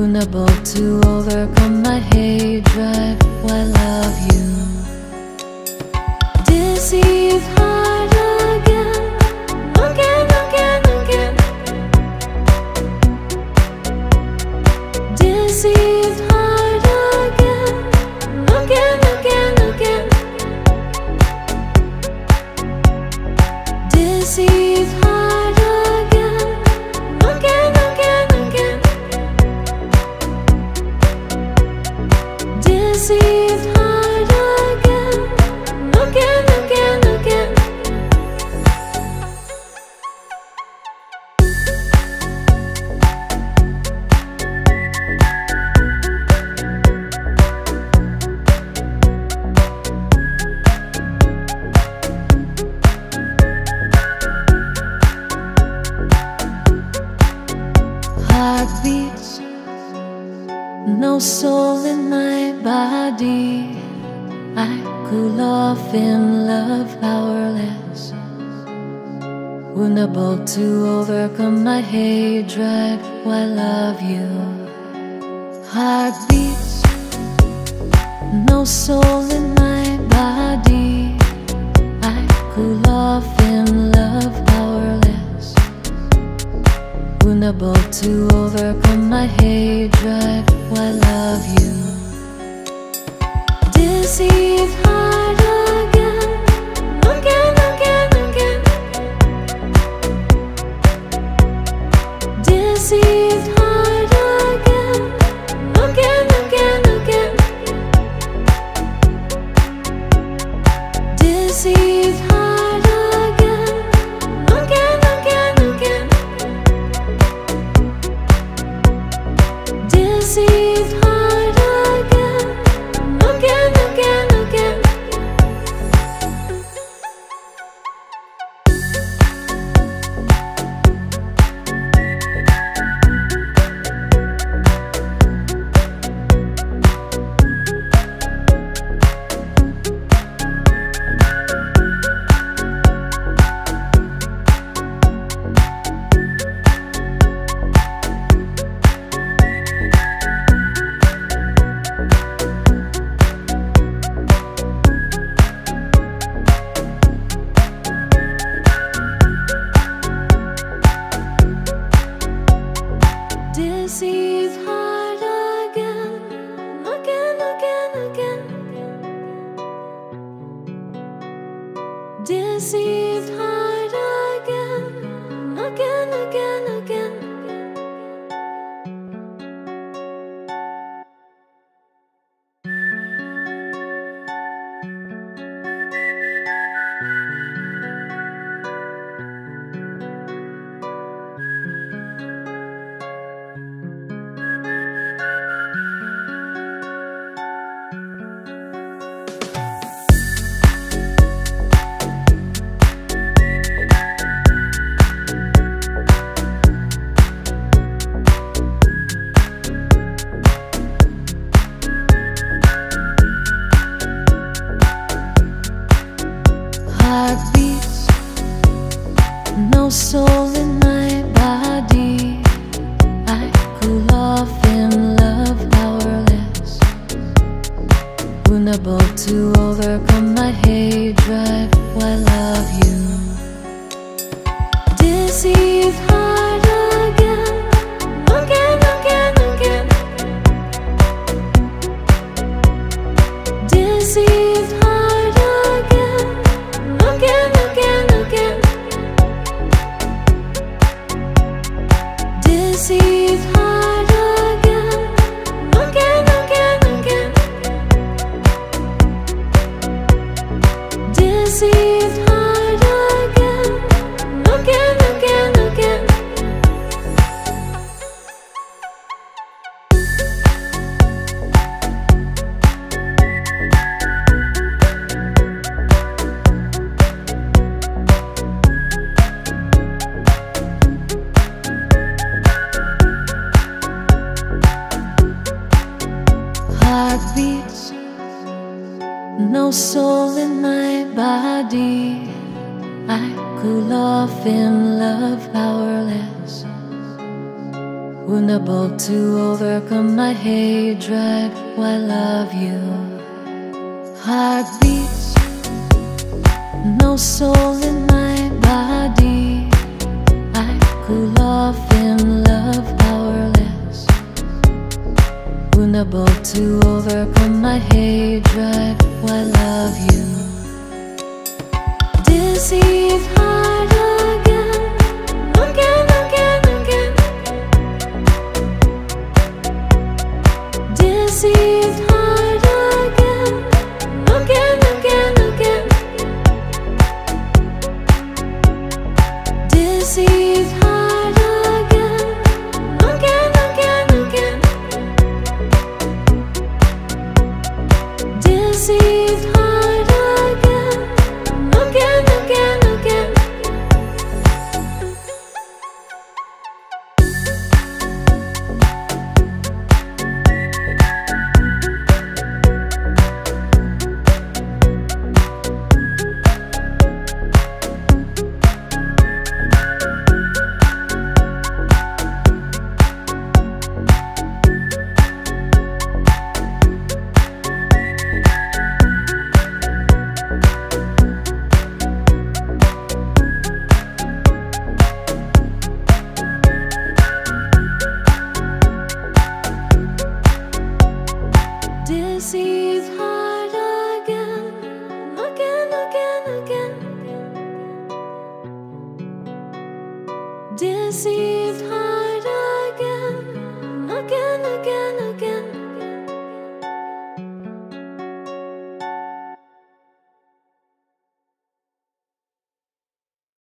Unable to overcome my hatred, I love you. Deceived heart again, again, again, again. Deceived heart again, again, again, again. Deceived heart again, again, again, again. Deceived heart again, again, again, again. Heartbeats, no soul in my body. I cool off in love, powerless, unable to overcome my hatred, I love you. Heartbeats, no soul in my body. I cool off in love, powerless, unable to overcome my hatred, I love you. Deceived heart again, again, again, again. Deceived heart again, again, again, again. Deceived heart again, again, again, again. Deceived heart again, again, again, again. Deceived heart again, again, again, again. Deceived heart again, again, again, again. Heartbeats, no soul in my body. I cool off in love, powerless, unable to overcome my hatred, I love you. Deceived heart again, again, again, again. Deceived heart again, again, again, again. Deceived heart again, again, again, again. Deceived heart again, again, again, again. Heartbeats, no soul in my body. I cool off in love, powerless, unable to overcome my hatred. Why love you? Heart beats, no soul in my body. I cool off in love powerless, unable to overcome my hatred. Why love you? Deceived heart again, again, again, again. Deceived heart again, again, again, again. Deceived heart again, again, again, again. Deceived heart again, again, again, again. Deceived heart.